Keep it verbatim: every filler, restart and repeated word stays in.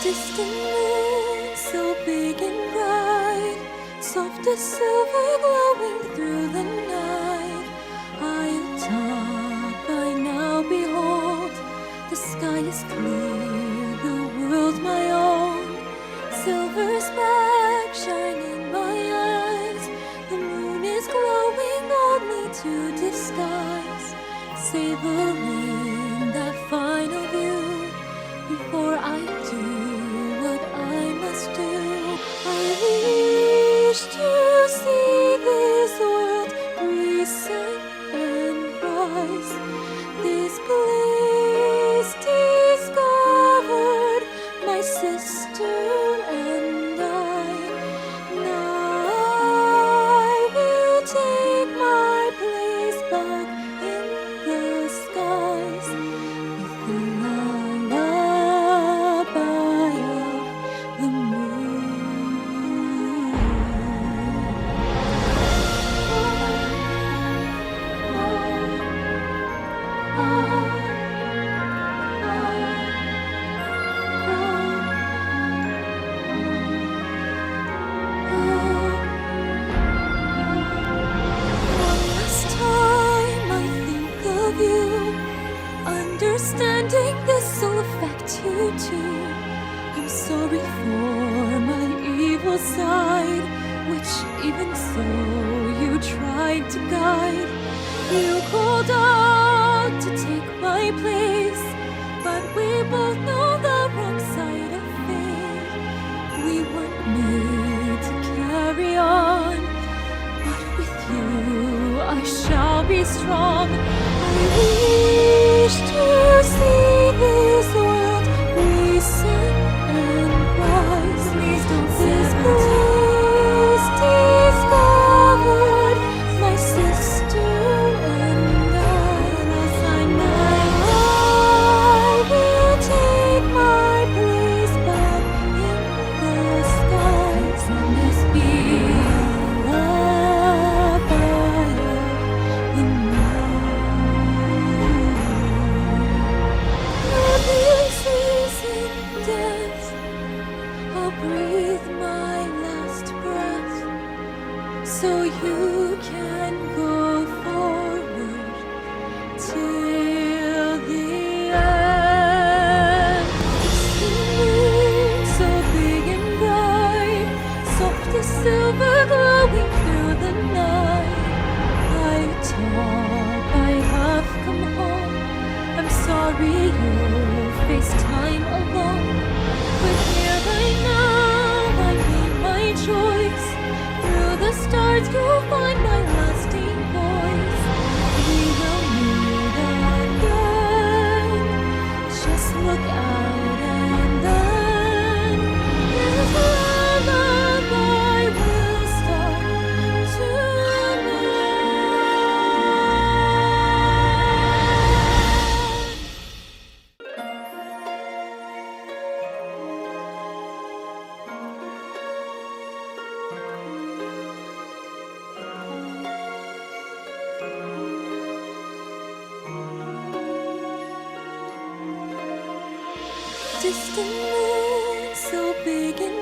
Distant moon, so big and bright, soft as silver glowing through the night. High atop, I now behold, the sky is clear, the world my own. Silver spark shine in my eyes, the moon is glowing only to disguise, savoring that final view before I do what I must do. I wish to see this world reset and rise, this place discovered, my sister and I. Now I will take my place back in the skies, with the lullaby of the moon. One last time I think of you, understanding this will affect you too. I'm sorry for my evil side, which even so you tried to guide. You called out to take my place, but we both know the wrong side of fate. We weren't made to carry on, but with you I shall be strong. I wish to see this world reset and rise. Please don't this place discovered, my sister and I. I will take my place back in the skies, and this be a lullaby of the moon. This is in death, I'll breathe my last breath, so you can go forward till the end. The moon, so big and bright, soft as silver glowing through the night. High atop, I have come home. I'm sorry you'll face time alone, but here right now I made my choice. Through the stars you'll find my lasting voice. We will meet again, just look out and then this lullaby will start tonight. Distant moon, so big and